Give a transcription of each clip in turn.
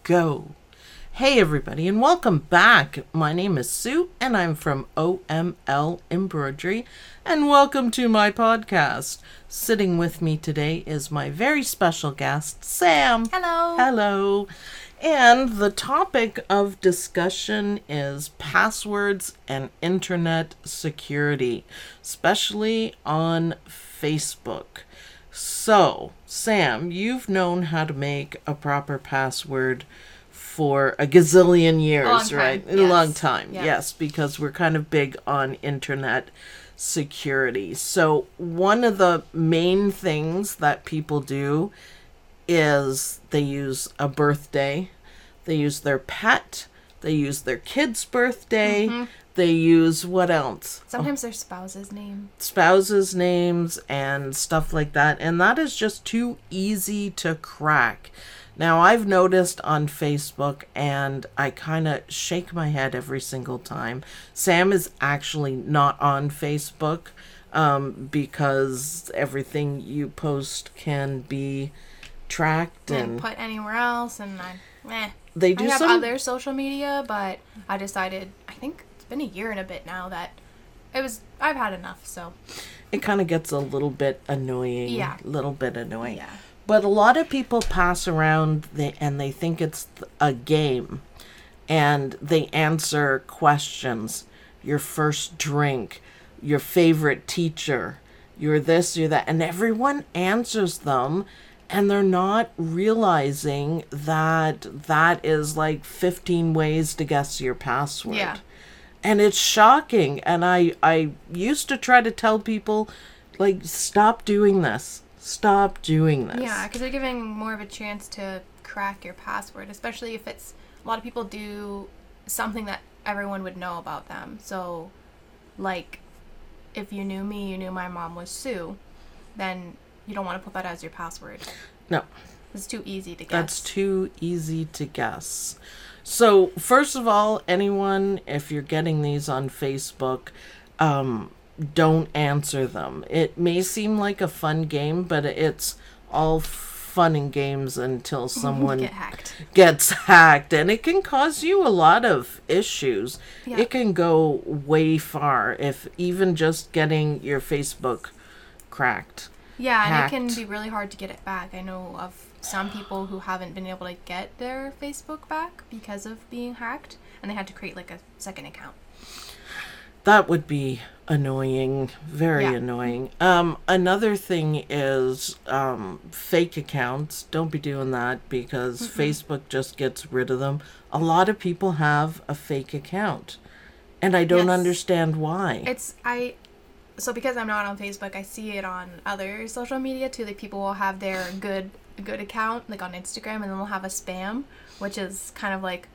go. Hey everybody and welcome back. My name is Sue and I'm from OML Embroidery and welcome to my podcast. Sitting with me today is my very special guest, Sam. Hello. Hello. And the topic of discussion is passwords and internet security, especially on Facebook. So, Sam, you've known how to make a proper password for a gazillion years, right? Yes. A long time, Yeah. yes, because we're kind of big on internet security. So, one of the main things that people do is they use a birthday, they use their pet, they use their kid's birthday, they use what else? Sometimes their spouse's name. Spouses' names and stuff like that. And that is just too easy to crack. Now, I've noticed on Facebook, and I kind of shake my head every single time. Sam is actually not on Facebook because everything you post can be tracked And put anywhere else, and they do I have some other social media, but I decided, I think it's been a year and a bit now that I've had enough, so. it kind of gets a little bit annoying. Yeah. Little bit annoying. Yeah. But a lot of people pass around and they think it's a game. And they answer questions. Your first drink. Your favorite teacher. You're this, you're that. And everyone answers them. And they're not realizing that that is like 15 ways to guess your password. Yeah. And it's shocking. And I used to try to tell people, like, stop doing this. Stop doing this. Yeah, because they're giving more of a chance to crack your password, especially if it's, a lot of people do something that everyone would know about them. So, like, if you knew me, you knew my mom was Sue, then you don't want to put that as your password. No. It's too easy to guess. That's too easy to guess. So, first of all, anyone, if you're getting these on Facebook, don't answer them. It may seem like a fun game, but it's all fun and games until someone gets hacked. And it can cause you a lot of issues. Yeah. It can go way far if even just getting your Facebook cracked. Yeah, hacked. and it can be really hard to get it back. I know of some people who haven't been able to get their Facebook back because of being hacked, and they had to create like a second account. That would be annoying, very Yeah. annoying. Another thing is fake accounts. Don't be doing that because Facebook just gets rid of them. A lot of people have a fake account, and I don't Yes. understand why. So because I'm not on Facebook, I see it on other social media too. Like people will have their good account, like on Instagram, and then they'll have a spam, which is kind of like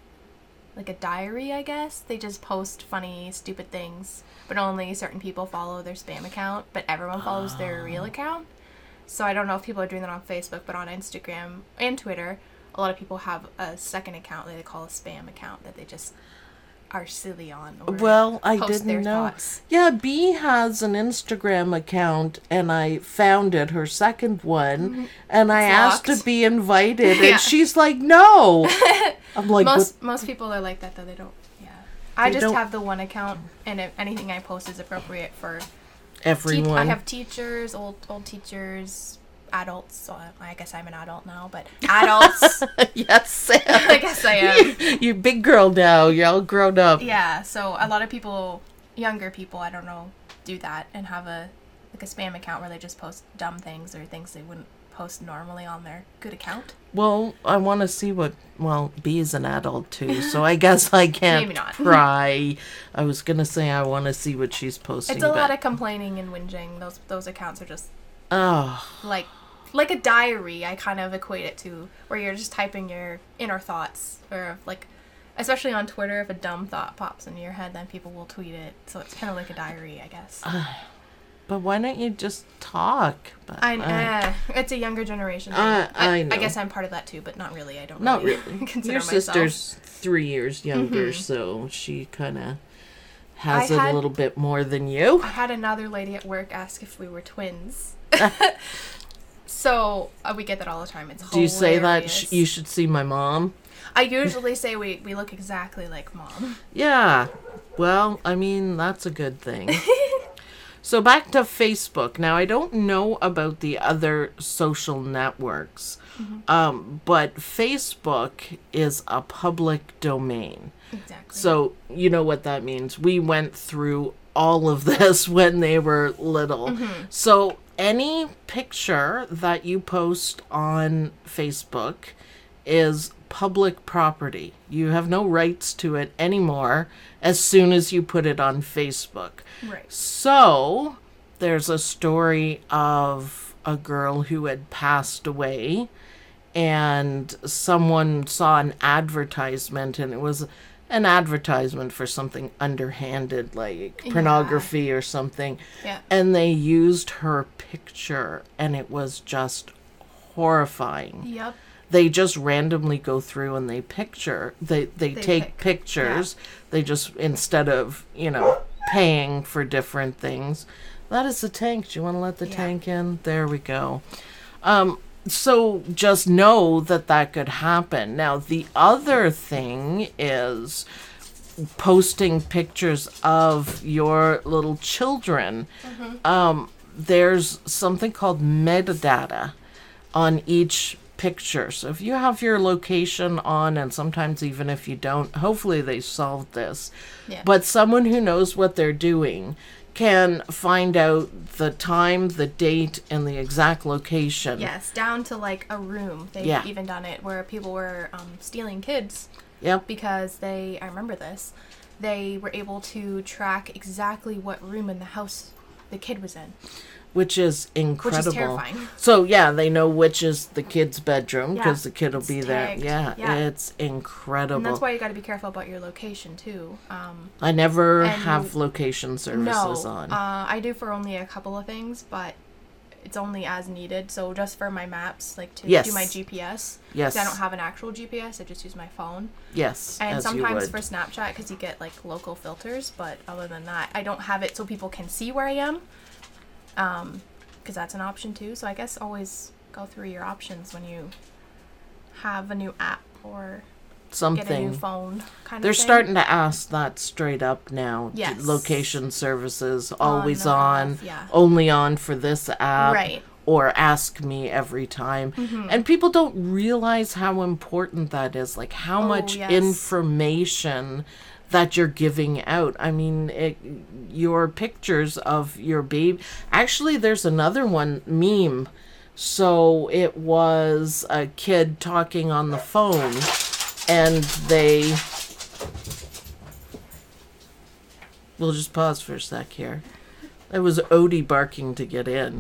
a diary, I guess. They just post funny, stupid things, but only certain people follow their spam account, but everyone follows their real account. So I don't know if people are doing that on Facebook, but on Instagram and Twitter, a lot of people have a second account that they call a spam account that they just are silly on. Or Well, I post their didn't know. thoughts. Yeah, B has an Instagram account, and I found it, her second one, and I asked locked. to be invited, Yeah. and she's like, no. I'm like, Most people are like that though. They don't. Yeah. I They just don't- have the one account, and if anything I post is appropriate for everyone. I have teachers, old teachers, adults. So I guess I'm an adult now, but adults. Yes, Sam. I guess I am. You're a big girl now. You're all grown up. Yeah. So a lot of people, younger people, I don't know, do that and have a spam account where they just post dumb things or things they wouldn't post normally on their good account. Well, I want to see what... Well, B is an adult, too, so I guess I can't Maybe not. pry. I was going to say I want to see what she's posting, It's a lot of complaining and whinging. Those accounts are just Oh, like a diary. I kind of equate it to where you're just typing your inner thoughts, or like, especially on Twitter, if a dumb thought pops into your head, then people will tweet it. So it's kind of like a diary, I guess. but why don't you just talk? But, It's a younger generation thing. I know. I guess I'm part of that too, but not really. I don't. Not really really. consider Your myself. sister's 3 years younger, so she kind of has I it a had- little bit more than you. I had another lady at work ask if we were twins. So we get that all the time. It's Do you say that hilarious. you should see my mom? I usually say we look exactly like mom. Yeah. Well, I mean, that's a good thing. So back to Facebook. Now, I don't know about the other social networks, but Facebook is a public domain. Exactly. So you know what that means. We went through all of this when they were little. So any picture that you post on Facebook is public property. You have no rights to it anymore as soon as you put it on Facebook. Right. So there's a story of a girl who had passed away, and someone saw an advertisement, and it was an advertisement for something underhanded, like pornography or something. Yeah. And they used her picture, and it was just horrifying. Yep. They just randomly go through and they take pick. pictures. They just, instead of, paying for different things. That is the tank. Do you want to let the tank in? There we go. So just know that could happen. Now, the other thing is posting pictures of your little children. There's something called metadata on each picture. So if you have your location on, and sometimes even if you don't, hopefully they solved this. Yeah. But someone who knows what they're doing can find out the time, the date, and the exact location. Yes, down to like a room. They've even done it where people were stealing kids. Yep. Because I remember this, they were able to track exactly what room in the house the kid was in. Which is incredible. Which is terrifying. So, yeah, they know which is the kid's bedroom because the kid will be tagged. there. Yeah, it's incredible. And that's why you got to be careful about your location, too. I never have location services on. I do for only a couple of things, but it's only as needed. So just for my maps, like to do my GPS. Yes. 'Cause I don't have an actual GPS. I just use my phone. Yes, And as sometimes you for would. Snapchat, because you get like local filters. But other than that, I don't have it so people can see where I am. Because that's an option too. So I guess always go through your options when you have a new app or Something. get a new phone kind They're of thing. starting to ask that straight up now. Yes. Location services, always or on, off, yeah. only on for this app. Right. Or ask me every time. And people don't realize how important that is. Like how much yes. information that you're giving out. I mean, your pictures of your baby. Actually, there's another one, meme. So it was a kid talking on the phone, and we'll just pause for a sec here. That was Odie barking to get in.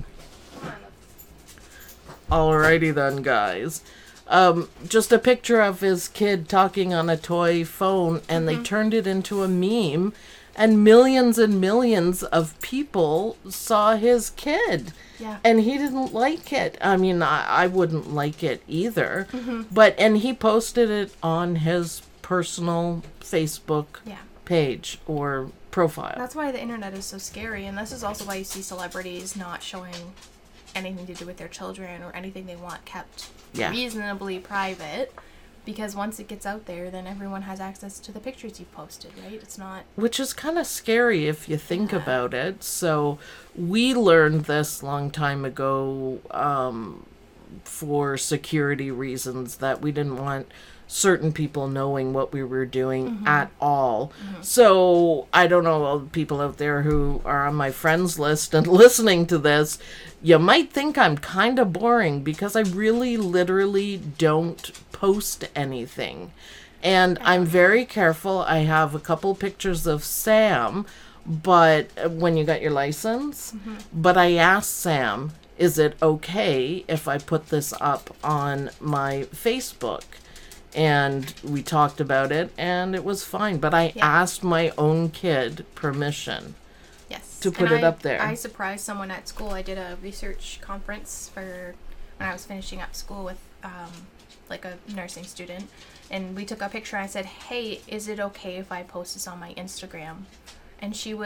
Alrighty then, guys. Just a picture of his kid talking on a toy phone, and they turned it into a meme, and millions of people saw his kid. Yeah. And he didn't like it. I mean, I wouldn't like it either. And he posted it on his personal Facebook page or profile. That's why the internet is so scary, and this is also why you see celebrities not showing anything to do with their children or anything they want kept reasonably private, because once it gets out there, then everyone has access to the pictures you've posted, right? It's not... Which is kind of scary if you think about it. So we learned this long time ago for security reasons, that we didn't want certain people knowing what we were doing at all. So I don't know, all the people out there who are on my friends list and listening to this, you might think I'm kind of boring because I really literally don't post anything. And I'm very careful. I have a couple pictures of Sam, but when you got your license, but I asked Sam, is it okay if I put this up on my Facebook? And we talked about it, and it was fine. But I asked my own kid permission to put it up there. I surprised someone at school. I did a research conference for when I was finishing up school with like a nursing student. And we took a picture, and I said, hey, is it okay if I post this on my Instagram? And she was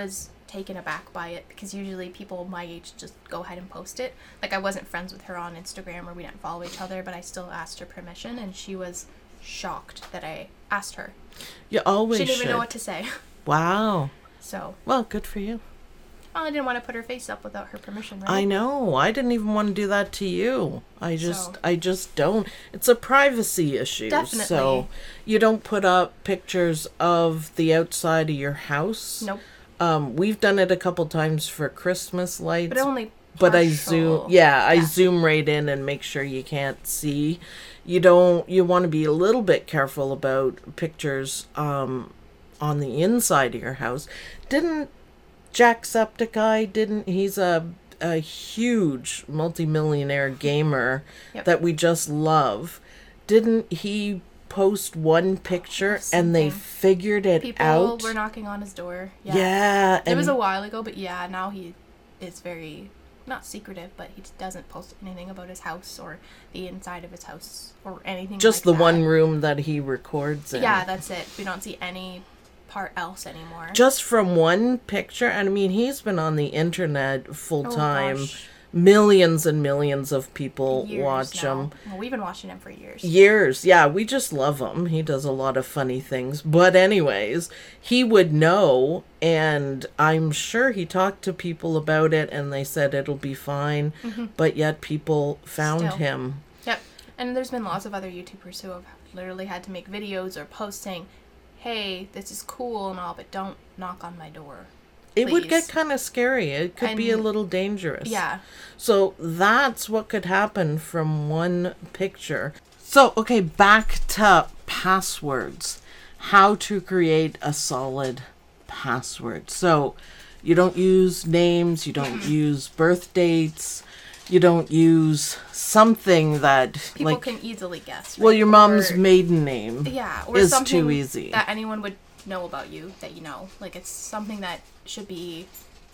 taken aback by it, because usually people my age just go ahead and post it. Like, I wasn't friends with her on Instagram, or we didn't follow each other, but I still asked her permission, and she was shocked that I asked her. You always She didn't should. even know what to say. Wow. So, Well, good for you. well, I didn't want to put her face up without her permission, right? I know. I didn't even want to do that to you. I So- just don't. It's a privacy issue. Definitely. So you don't put up pictures of the outside of your house. Nope. We've done it a couple times for Christmas lights. But only But I partial. zoom, I zoom right in and make sure you can't see. You want to be a little bit careful about pictures on the inside of your house. Didn't Jacksepticeye, he's a huge multimillionaire gamer Yep. that we just love. Didn't he post one picture and they Something. figured it People out? were knocking on his door. Yeah, It was and a while ago, but yeah, now he is very, not secretive, but he doesn't post anything about his house or the inside of his house or anything just like the that. one room that he records in. Yeah, that's it. We don't see any part else anymore. Just from one picture, and I mean, he's been on the internet full Oh, time. gosh. Millions and millions of people Years watch now. him. Well, we've been watching him for years. Years. Yeah, we just love him. He does a lot of funny things. But anyways, he would know, and I'm sure he talked to people about it and they said it'll be fine. But yet people found Still. him. Yep. And there's been lots of other YouTubers who have literally had to make videos or post saying, hey, this is cool and all, but don't knock on my door. It would Please. get kind of scary. It could be a And- little dangerous. Yeah. So that's what could happen from one picture. So, okay, back to passwords. How to create a solid password. So, you don't use names, you don't use birth dates, you don't use something that, People like, can easily guess. well, right? your mom's Or- maiden name Yeah, or is something too easy. that anyone would know about you that you know. Like, it's something that should be,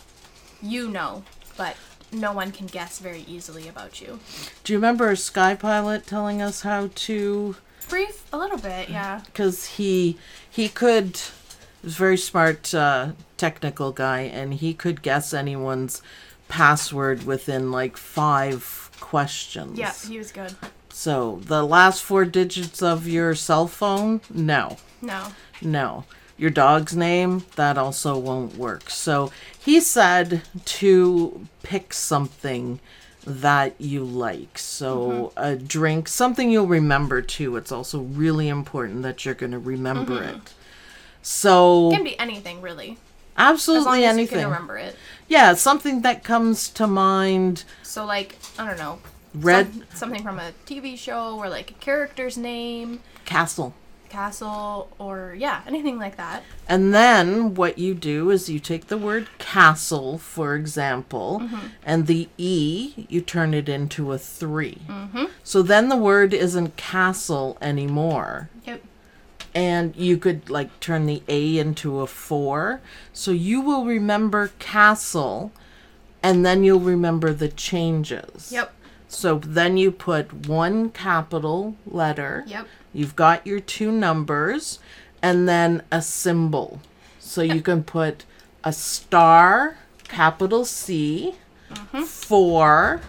but no one can guess very easily about you. Do you remember Sky Pilot telling us how to... Brief, a little bit, yeah. Because he could, he was a very smart technical guy, and he could guess anyone's password within like 5 questions. Yeah, he was good. So the last 4 digits of your cell phone, no. No. Your dog's name, that also won't work. So he said to pick something that you like. So a drink, something you'll remember too. It's also really important that you're going to remember it. So It can be anything, really. absolutely As long as anything. you can remember it. Yeah, something that comes to mind. So, like, I don't know. Red Something from a TV show, or like a character's name, Castle. castle, or yeah, anything like that. And then what you do is you take the word castle, for example, and the E, you turn it into a 3. So then the word isn't castle anymore. Yep. And you could like turn the A into a 4. So you will remember castle, and then you'll remember the changes. Yep. So then you put 1 capital letter. Yep. You've got your 2 numbers, and then a symbol. So you can put a star, capital C, 4,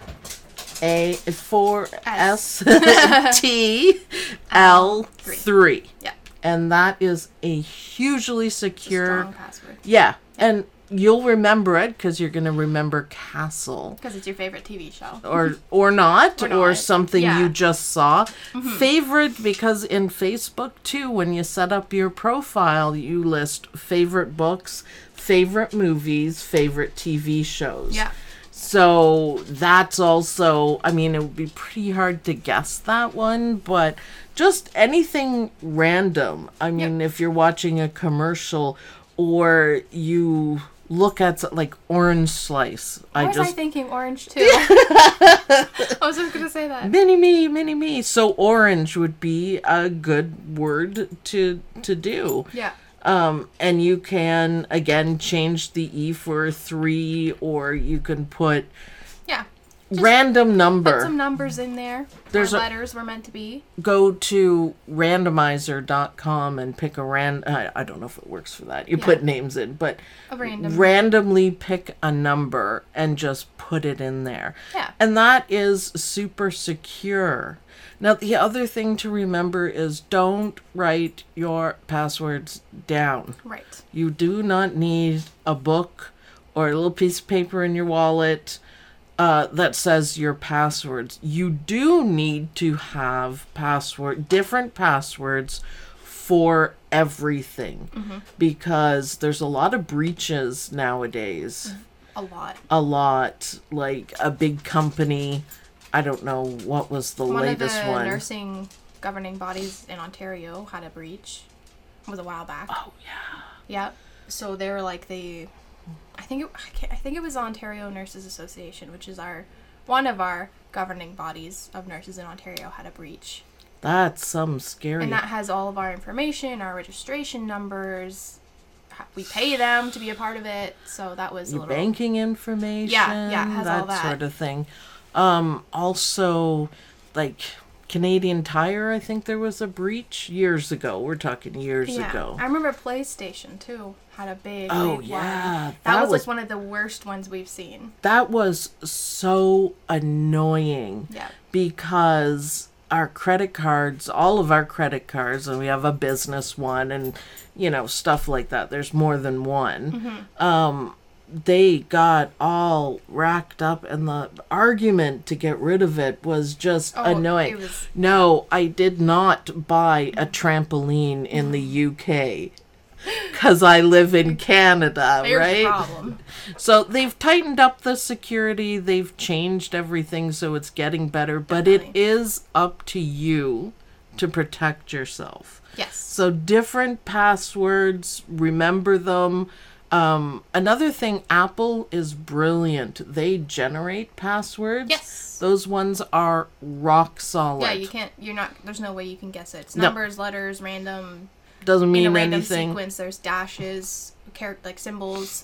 S, T, L, 3. Yeah. And that is a hugely secure. Strong password. Yeah. And you'll remember it because you're going to remember castle. Because it's your favorite TV show. Or not, Or or not. something Yeah. you just saw. Favorite, because in Facebook too, when you set up your profile, you list favorite books, favorite movies, favorite TV shows. Yeah. So that's also, I mean, it would be pretty hard to guess that one, but just anything random. I mean, if you're watching a commercial or you look at like Orange Slice. Why was I thinking orange too? I was just gonna say that. Mini me. So orange would be a good word to do. Yeah. And you can again change the E for 3, or you can put Yeah. random number. Put some numbers in there. There's where letters were meant to be. Go to randomizer.com and pick I don't know if it works for that. You put names in, but randomly pick a number and just put it in there. Yeah. And that is super secure. Now, the other thing to remember is don't write your passwords down. Right. You do not need a book or a little piece of paper in your wallet that says your passwords. You do need to have different passwords for everything, because there's a lot of breaches nowadays. A lot. Like a big company. I don't know what was the latest one. One of the nursing governing bodies in Ontario had a breach. It was a while back. Oh yeah. Yep. So they were like I think it was Ontario Nurses Association, which is one of our governing bodies of nurses in Ontario, had a breach. That's some scary. And that has all of our information, our registration numbers. We pay them to be a part of it, so that was your banking information. Yeah, it has all that sort of thing. Also, like Canadian Tire, I think there was a breach years ago. We're talking years ago. I remember PlayStation too had a big one. That was like one of the worst ones we've seen. That was so annoying. Yeah. Because our credit cards, all of our credit cards, and we have a business one and, stuff like that. There's more than one. They got all racked up, and the argument to get rid of it was just annoying. No, I did not buy a trampoline in the UK because I live in Canada, right? Problem. So they've tightened up the security. They've changed everything, so it's getting better. But it is up to you to protect yourself. Yes. So different passwords, remember them. Another thing, Apple is brilliant. They generate passwords. Yes. Those ones are rock solid. Yeah, there's no way you can guess it. It's numbers, letters, random. Doesn't mean in a random anything. Sequence, there's dashes, like symbols.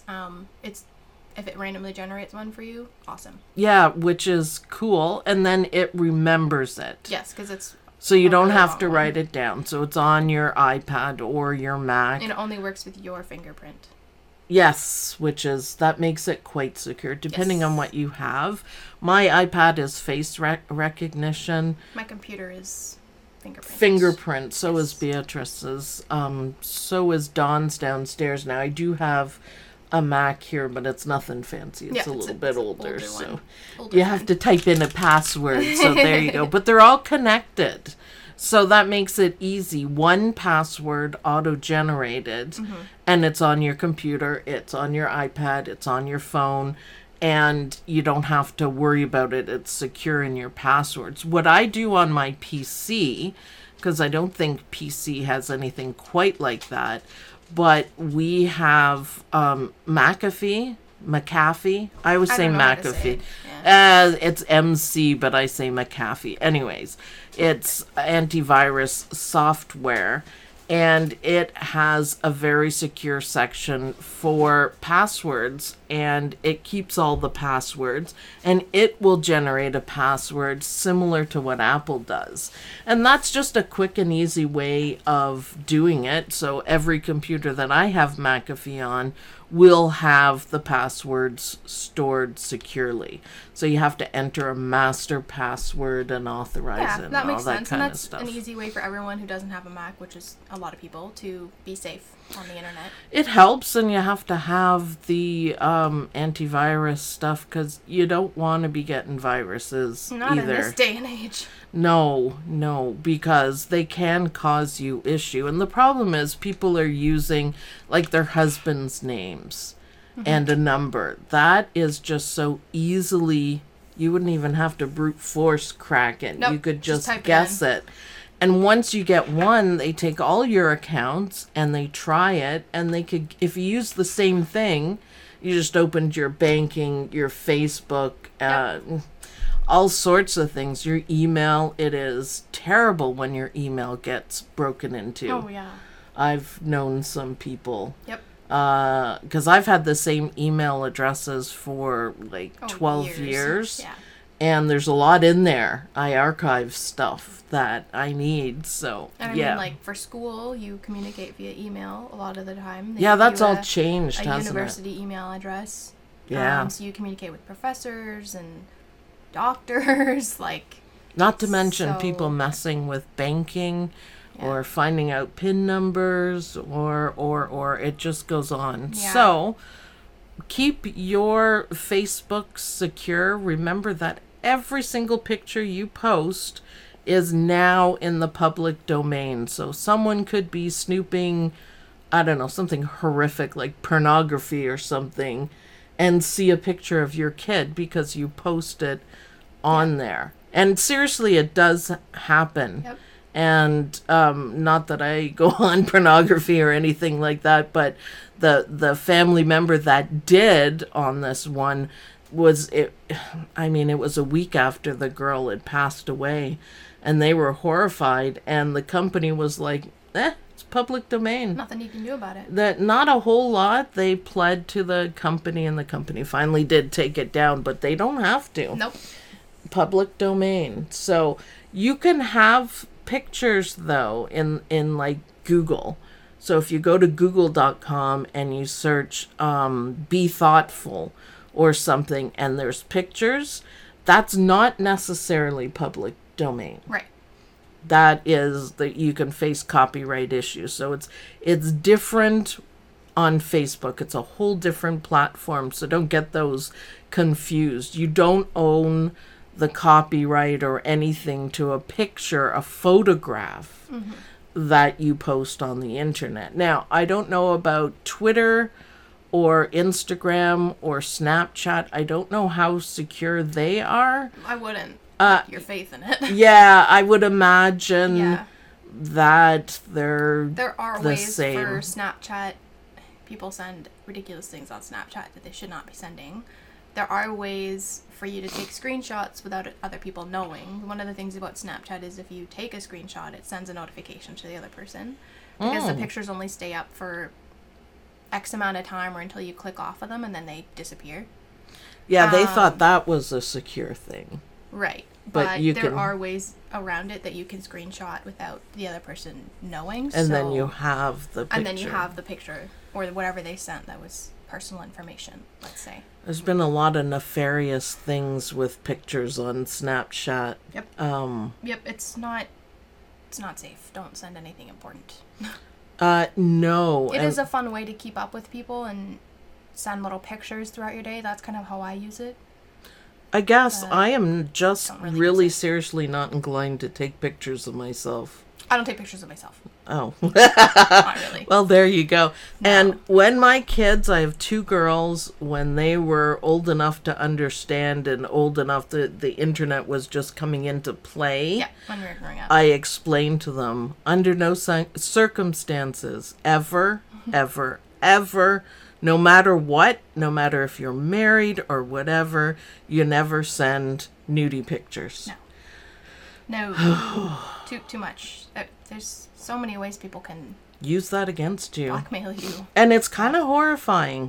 If it randomly generates one for you, awesome. Yeah, which is cool. And then it remembers it. Yes, because it's... So you don't have to write it down. So it's on your iPad or your Mac. And it only works with your fingerprint. Yes, that makes it quite secure, depending on what you have. My iPad is face recognition. My computer is fingerprint. So is Beatrice's. So is Dawn's downstairs now. I do have a Mac here, but it's nothing fancy. It's a little bit older, so you have to type in a password. So there you go. But they're all connected. So that makes it easy. One password auto-generated, and it's on your computer, it's on your iPad, it's on your phone, and you don't have to worry about it. It's secure in your passwords. What I do on my PC, because I don't think PC has anything quite like that, but we have McAfee. I always say McAfee. It's MC, but I say McAfee. Anyways, it's antivirus software, and it has a very secure section for passwords, and it keeps all the passwords, and it will generate a password similar to what Apple does. And that's just a quick and easy way of doing it. So every computer that I have McAfee on will have the passwords stored securely. So you have to enter a master password and authorize it and all that kind of stuff. An easy way for everyone who doesn't have a Mac, which is a lot of people, to be safe on the internet. It helps, and you have to have the antivirus stuff because you don't want to be getting viruses Not either. In this day and age. No, because they can cause you issue. And the problem is people are using like their husband's names and a number. That is just so easily, you wouldn't even have to brute force crack it. Nope, you could just type guess it. And once you get one, they take all your accounts and they try it, and they could, if you use the same thing, you just opened your banking, your Facebook, all sorts of things. Your email, it is terrible when your email gets broken into. Oh, yeah. I've known some people. Yep. Because I've had the same email addresses for like 12 years. Yeah. And there's a lot in there. I archive stuff that I need, so And I mean, like, for school, you communicate via email a lot of the time. They Yeah, give that's you all changed, a hasn't university email address. it? Yeah. So you communicate with professors and doctors, like... Not to mention So- people messing with banking Yeah. or finding out PIN numbers or it just goes on. Yeah. So keep your Facebook secure. Remember that every single picture you post is now in the public domain. So someone could be snooping, I don't know, something horrific like pornography or something, and see a picture of your kid because you post it on there. And seriously, it does happen. Yep. And not that I go on pornography or anything like that, but the family member that did on this one was it. I mean, it was a week after the girl had passed away, and they were horrified. And the company was like, it's public domain. Nothing you can do about it. That not a whole lot. They pled to the company, and the company finally did take it down, but they don't have to. Nope. Public domain. So you can have pictures though in like Google. So if you go to google.com and you search be thoughtful or something and there's pictures, that's not necessarily public domain. Right. That is that you can face copyright issues. So it's different on Facebook. It's a whole different platform. So don't get those confused. You don't own the copyright or anything to a picture, a photograph that you post on the internet. Now, I don't know about Twitter or Instagram or Snapchat. I don't know how secure they are. I wouldn't put your faith in it. Yeah, I would imagine Yeah. that they're There are the ways same. for Snapchat. People send ridiculous things on Snapchat that they should not be sending. There are ways for you to take screenshots without other people knowing. One of the things about Snapchat is if you take a screenshot, it sends a notification to the other person. Because the pictures only stay up for X amount of time or until you click off of them and then they disappear. Yeah, they thought that was a secure thing. Right. But But you there can- are ways around it that you can screenshot without the other person knowing. And then so- you have the picture. And then you have the picture or whatever they sent that was personal information, let's say. There's been a lot of nefarious things with pictures on Snapchat. Yep. Yep, it's not safe. Don't send anything important. No. It is a fun way to keep up with people and send little pictures throughout your day. That's kind of how I use it. I guess I am just don't really really use it. seriously not inclined to take pictures of myself. I don't take pictures of myself. Oh. Not really. Well, there you go. No. And when my kids, I have two girls, when they were old enough to understand and old enough that the internet was just coming into play, Yeah, when we were growing up. I explained to them, under no circumstances, ever, no matter what, no matter if you're married or whatever, you never send nudie pictures. No. Too much. There's so many ways people can Use that against you. blackmail you. And it's kind of horrifying.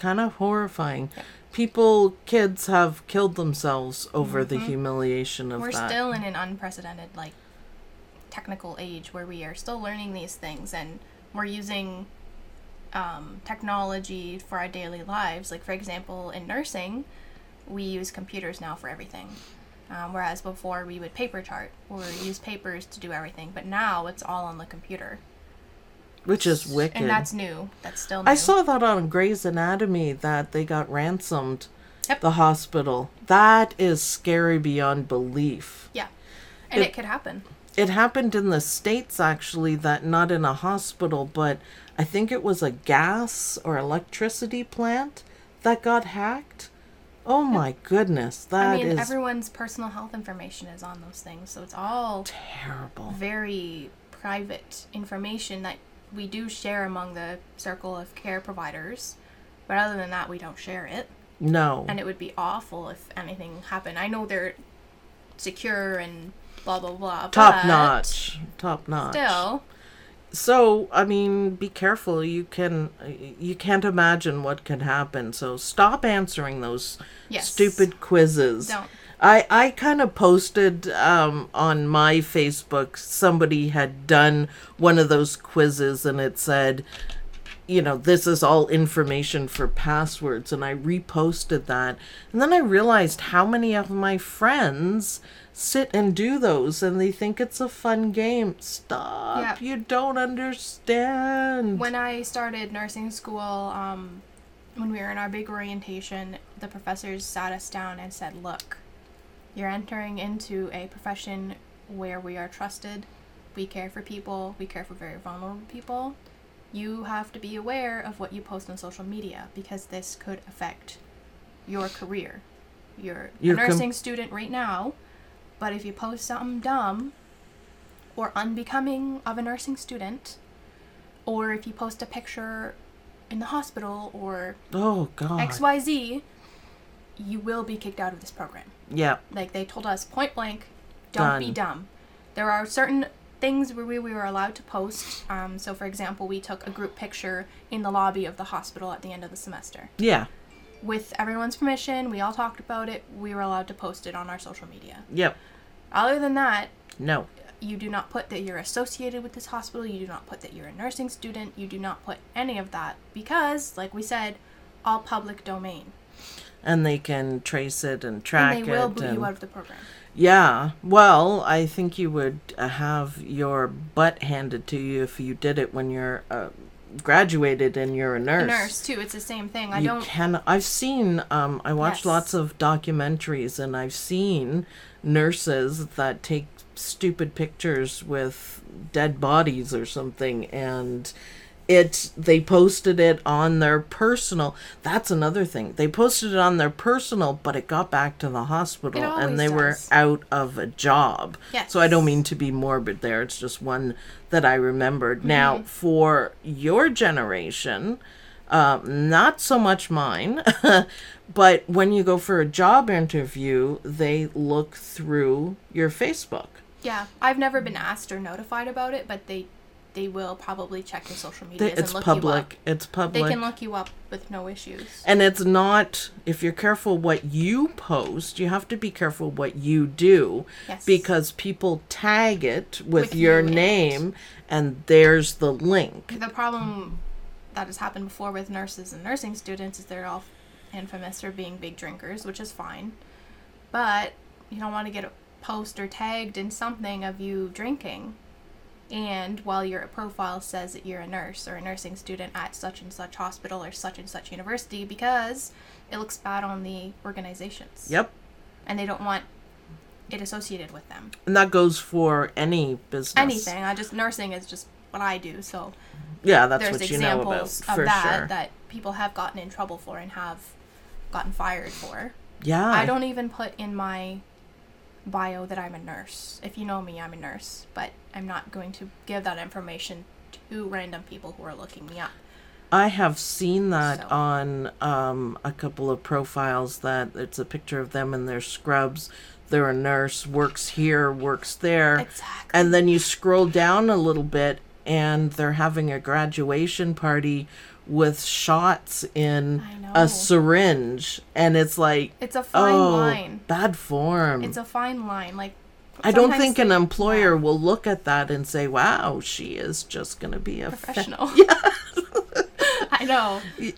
People, kids have killed themselves over the humiliation of We're that. still in an unprecedented, technical age where we are still learning these things and we're using technology for our daily lives. Like, for example, in nursing, we use computers now for everything. Whereas before we would paper chart or use papers to do everything. But now it's all on the computer. Which is wicked. And that's new. That's still new. I saw that on Grey's Anatomy that they got ransomed. Yep. The hospital. That is scary beyond belief. Yeah. And it could happen. It happened in the States, actually, that not in a hospital, but I think it was a gas or electricity plant that got hacked. Oh my goodness, that is everyone's personal health information is on those things. So it's all terrible. very private information that we do share among the circle of care providers. But other than that, we don't share it. No. And it would be awful if anything happened. I know they're secure and blah, blah, blah. Top but notch. Still. So, I mean, be careful. You can't imagine what could happen. So stop answering those Yes. stupid quizzes. Don't. I kind of posted on my Facebook, somebody had done one of those quizzes and it said, this is all information for passwords. And I reposted that. And then I realized how many of my friends sit and do those and they think it's a fun game. Stop. Yeah. You don't understand. When I started nursing school, when we were in our big orientation, the professors sat us down and said, look, you're entering into a profession where we are trusted. We care for people. We care for very vulnerable people. You have to be aware of what you post on social media because this could affect your career. You're a nursing student right now, but if you post something dumb or unbecoming of a nursing student, or if you post a picture in the hospital or XYZ, you will be kicked out of this program. Yeah. Like they told us point blank, don't be dumb. There are certain things where we were allowed to post. So for example, we took a group picture in the lobby of the hospital at the end of the semester. Yeah. With everyone's permission, we all talked about it. We were allowed to post it on our social media. Yep. Other than that, no. You do not put that you're associated with this hospital. You do not put that you're a nursing student. You do not put any of that because, like we said, all public domain. And they can trace it and track it. And they will boot you out of the program. Yeah. Well, I think you would have your butt handed to you if you did it when you're graduated and you're a nurse. A nurse, too. It's the same thing. I've seen, I watched lots of documentaries and I've seen nurses that take stupid pictures with dead bodies or something and they posted it on their personal. That's another thing. They posted it on their personal, but it got back to the hospital and they were out of a job. Yes. So I don't mean to be morbid there. It's just one that I remembered. Mm-hmm. Now, for your generation, not so much mine, but when you go for a job interview, they look through your Facebook. Yeah. I've never been asked or notified about it, but they will probably check your social media and look you up. It's public. They can look you up with no issues. And it's not, if you're careful what you post, you have to be careful what you do. Yes. Because people tag it with your name and there's the link. The problem that has happened before with nurses and nursing students is they're all infamous for being big drinkers, which is fine. But you don't want to get a post or tagged in something of you drinking. And while your profile says that you're a nurse or a nursing student at such and such hospital or such and such university, because it looks bad on the organizations. Yep. And they don't want it associated with them. And that goes for any business. Anything. Nursing is just what I do, so yeah, that's what you know about. There's examples of that people have gotten in trouble for and have gotten fired for. Yeah. I don't even put in my bio that I'm a nurse. If you know me, I'm a nurse, but I'm not going to give that information to random people who are looking me up. I have seen that on a couple of profiles that it's a picture of them in their scrubs. They're a nurse, works here, works there. Exactly. And then you scroll down a little bit and they're having a graduation party with shots in a syringe, and it's like, it's a fine line. Bad form. It's a fine line. Like, I don't think an employer will look at that and say, wow, she is just going to be a professional. Yeah. I know.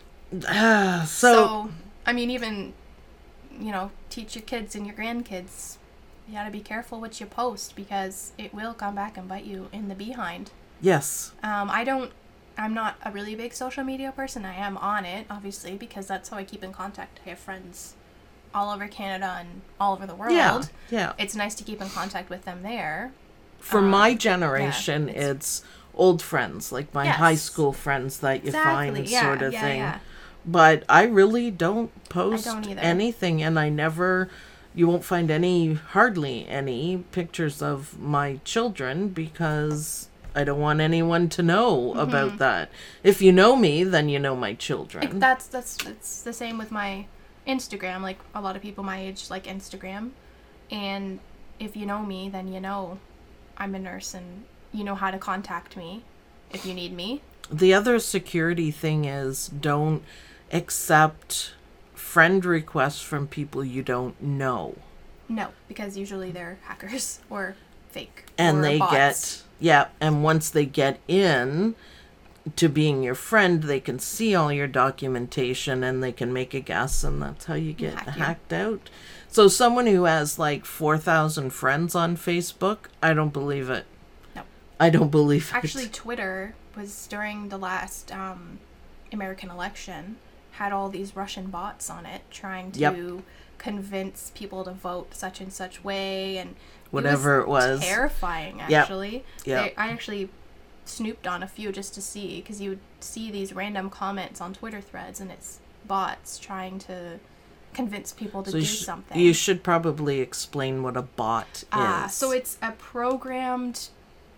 So, I mean, even, teach your kids and your grandkids, you got to be careful what you post because it will come back and bite you in the behind. Yes. I'm not a really big social media person. I am on it, obviously, because that's how I keep in contact. I have friends all over Canada and all over the world. Yeah. It's nice to keep in contact with them there. For my generation, it's old friends, like my high school friends that you find sort of thing. Yeah. But I really don't post anything, and you won't find hardly any pictures of my children because I don't want anyone to know about that. If you know me, then you know my children. It's the same with my Instagram. Like, a lot of people my age like Instagram. And if you know me, then you know I'm a nurse and you know how to contact me if you need me. The other security thing is don't accept friend requests from people you don't know. No, because usually they're hackers or fake. And or they bots. and once they get in to being your friend, they can see all your documentation and they can make a guess, and that's how you get Hack you. hacked out. So someone who has like 4,000 friends on Facebook, I don't believe it. No. I don't believe it. Actually, Twitter was during the last American election, had all these Russian bots on it trying to convince people to vote such and such way, and whatever it was. Terrifying, actually. Yep. I actually snooped on a few just to see, because you would see these random comments on Twitter threads, and it's bots trying to convince people to do something. You should probably explain what a bot is. So it's a programmed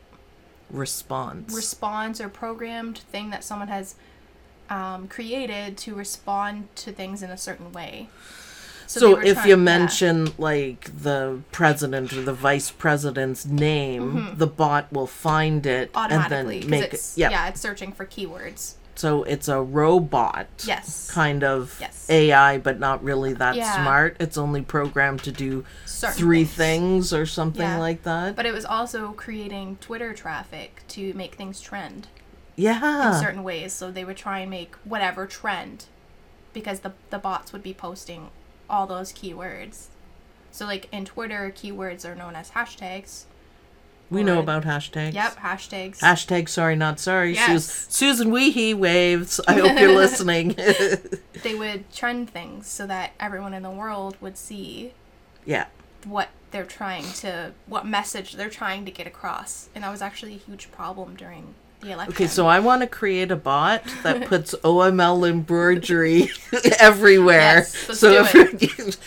response or programmed thing that someone has created to respond to things in a certain way. So if you mention like the president or the vice president's name, the bot will find it automatically, and then make it's, it. Yeah, it's searching for keywords. So it's a robot. Yes. Kind of yes. AI, but not really that smart. It's only programmed to do certain three things or something like that. But it was also creating Twitter traffic to make things trend. Yeah. In certain ways. So they would try and make whatever trend, because the bots would be posting all those keywords. So like in Twitter, keywords are known as hashtags. We know about hashtags. Yep, hashtags. Hashtag sorry not sorry. Yes. Susan Weehee waves. I hope you're listening. They would trend things so that everyone in the world would see what message they're trying to get across. And that was actually a huge problem during the election. Okay, so I want to create a bot that puts OML embroidery everywhere. Yes, let's do it.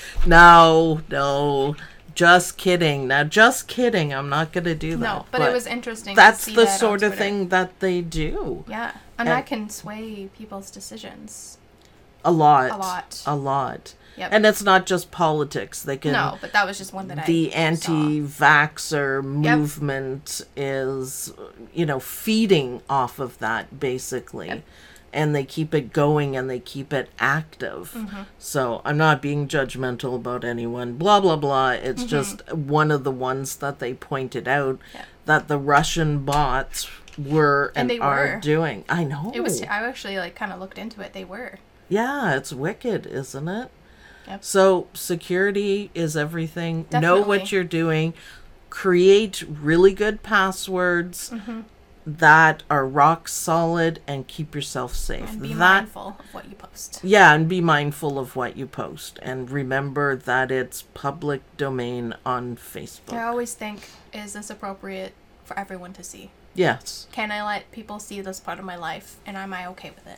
No. Just kidding. Now, just kidding. I'm not going to do that. No, but it was interesting that's to see the that sort on of Twitter. thing that they do. Yeah. And that can sway people's decisions. A lot. Yep. And it's not just politics. They can. No, but that was just one that the anti-vaxxer movement is, feeding off of that, basically. Yep. And they keep it going and they keep it active. So I'm not being judgmental about anyone, blah, blah, blah. It's just one of the ones that they pointed out that the Russian bots were and are doing. I know. It was. I actually kind of looked into it. They were. Yeah, it's wicked, isn't it? Yep. So security is everything. Definitely. Know what you're doing. Create really good passwords that are rock solid, and keep yourself safe. And be mindful of what you post. Yeah, and be mindful of what you post. And remember that it's public domain on Facebook. I always think, is this appropriate for everyone to see? Yes. Can I let people see this part of my life, and am I okay with it?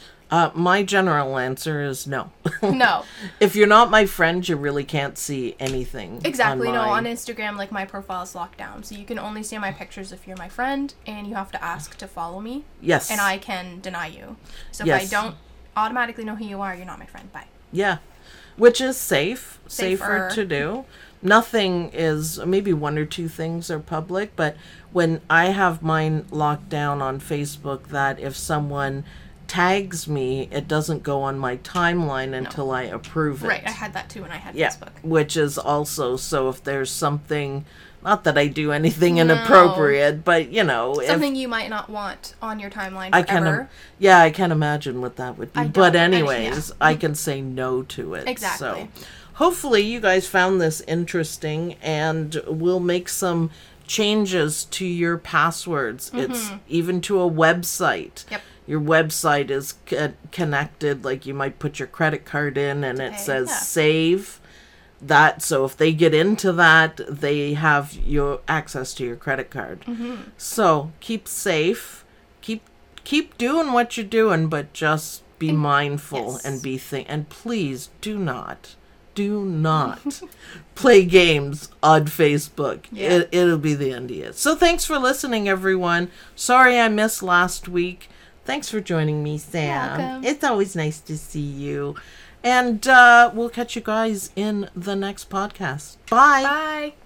My general answer is no. No. If you're not my friend, you really can't see anything. Exactly. On No, on Instagram, my profile is locked down. So you can only see my pictures if you're my friend, and you have to ask to follow me. Yes. And I can deny you. So if I don't automatically know who you are, you're not my friend. Bye. Yeah. Which is safer to do. Nothing is, maybe one or two things are public, but when I have mine locked down on Facebook, that if someone tags me, it doesn't go on my timeline until I approve it. Right, I had that too when I had Facebook. Which is also, so if there's something, not that I do anything inappropriate, but something you might not want on your timeline forever. I can't imagine what that would be. But anyways, I can say no to it. Exactly. So hopefully you guys found this interesting, and we'll make some changes to your passwords. It's even to a website. Yep. Your website is connected, like you might put your credit card in and it says save that. So if they get into that, they have your access to your credit card. So keep safe, keep doing what you're doing, but just be mindful and and please do not play games on Facebook. It'll be the end of it. So thanks for listening, everyone. Sorry I missed last week. Thanks for joining me, Sam. Welcome. It's always nice to see you. And we'll catch you guys in the next podcast. Bye. Bye.